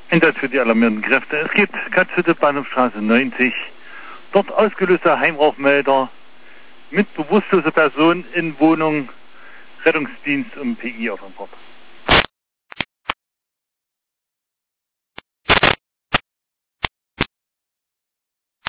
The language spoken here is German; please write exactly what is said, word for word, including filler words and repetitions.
Einsatz für die alarmierenden Kräfte. Es gibt Katzhütte, Bahnhofstraße neunzig. Dort ausgelöster Heimrauchmelder mit bewusstloser Person in Wohnung. Rettungsdienst um P I auf an Bord.